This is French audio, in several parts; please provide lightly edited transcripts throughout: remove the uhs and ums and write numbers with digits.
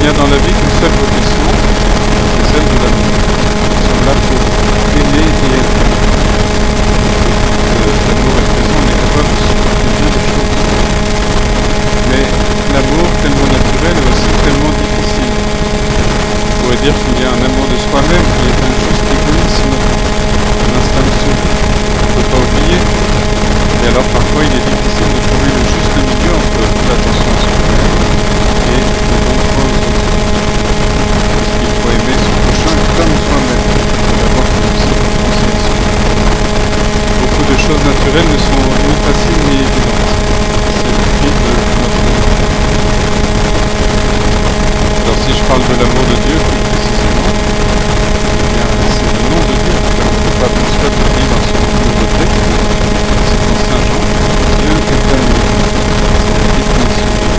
a dans la vie qu'une seule vocation, c'est celle de l'amour. Nous sommes là pour aimer et être aimés. L'amour est présent, on est capable de supporter bien des choses. Mais l'amour tellement naturel est aussi tellement difficile. On pourrait dire qu'il y a un amour de soi-même qui est un juste égoïsme, un instinct de survie. On ne peut pas oublier. Et alors parfois il est difficile de trouver le juste milieu entre l'attention à soi-même et le don de soi aux autres. Parce qu'il faut aimer son prochain comme soi-même, pour avoir cette circonstanciation. Beaucoup de choses naturelles ne sont ni faciles ni évidentes. C'est le prix de notre vie. Alors si je parle de l'amour de Dieu plus précisément, eh bien c'est le nom de Dieu, car on ne peut pas plus que le dit dans son nouveau texte, c'est dans Saint Jean, Dieu est amour. C'est la définition de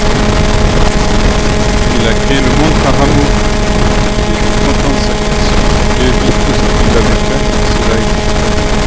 Dieu. Il a créé le monde par amour. Il est content de sa création. Dieu dit tout ce qu'il avait fait, cela est fait.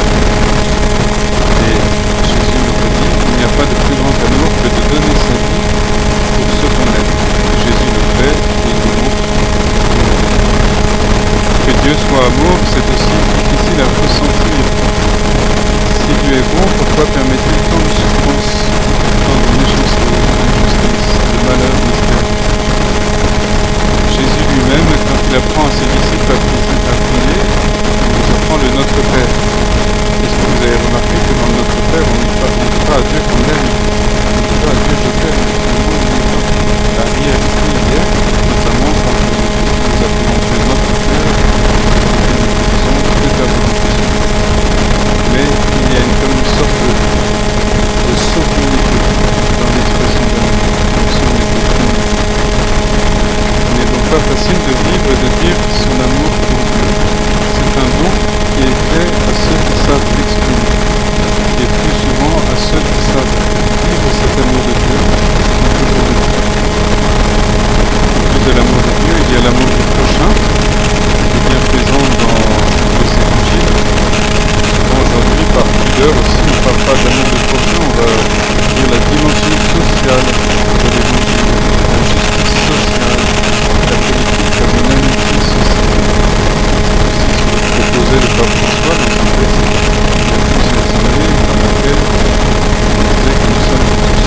Et Jésus nous a dit, il n'y a pas de plus grand amour que de donner sa vie pour ceux qu'on aime. Jésus le fait, et il nous montre qu'on l'aime. Que Dieu soit amour, c'est aussi difficile à ressentir. Si Dieu est bon, pourquoi permet-il tant de souffrance, tant de méchanceté, d'injustice, de malheur mystérieux? Jésus lui-même, quand il apprend à ses disciples à prier, il nous apprend le Notre Père. Est-ce que vous avez remarqué que dans le Notre Père, on ne dit pas à Dieu qu'on l'aime, on ne dit pas à Dieu je t'aime, le mot ne dit pas. La réalité y est, notamment quand nous appelons Dieu Notre Père, et nous disons fais ta volonté. Mais il y a comme une sorte de sobriété dans l'expression d'amour, comme si on était fini. Il n'est donc pas facile de vivre et de dire son amour pour Dieu. C'est un don qui est fait à ceux qui savent l'exprimer, et plus souvent à ceux qui savent vivre cet amour de Dieu, on peut le dire. En plus de l'amour de Dieu, il y a l'amour du prochain, qui est bien présent dans les évangiles. Souvent aujourd'hui, par pudeur aussi, on ne parle pas d'amour du prochain, on va dire la dimension sociale de l'évangile, la justice sociale, la politique comme une amitié sociale. Aussi ce que proposait le pape François dans son texte, il y a tous cette année dans laquelle on disait que nous sommes tous.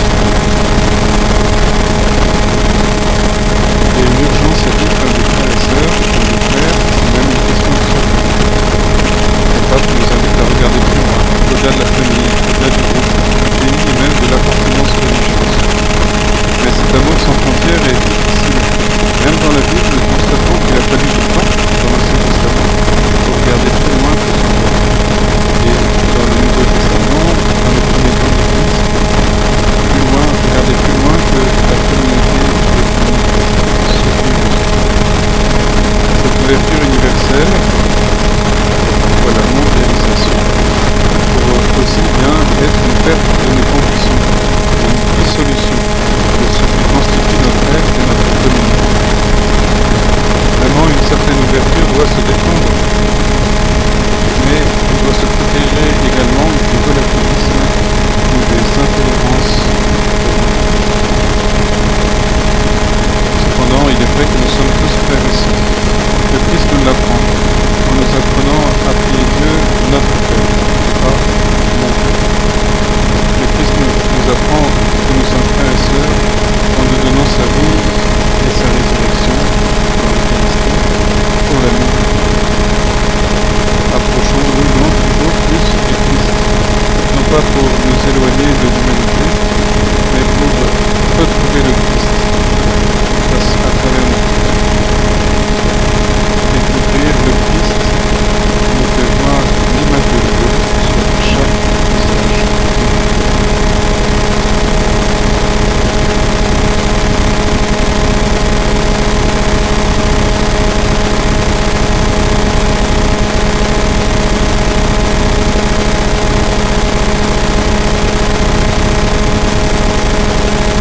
Et une urgence à vivre comme des frères et sœurs, comme des frères, c'est même une question de survie. Le pape nous invite à regarder plus loin, au-delà de la famille, au-delà du groupe, du pays et même de l'appartenance religieuse. Mais cet amour sans frontières est difficile. Même dans la Bible, nous constatons qu'il a fallu du temps dans l'Ancien Testament pour regarder plus loin que son peuple. Et dans le Nouveau Testament, dans les premiers temps de l'Église, plus loin, regarder plus loin que la communauté définie. Cette ouverture universelle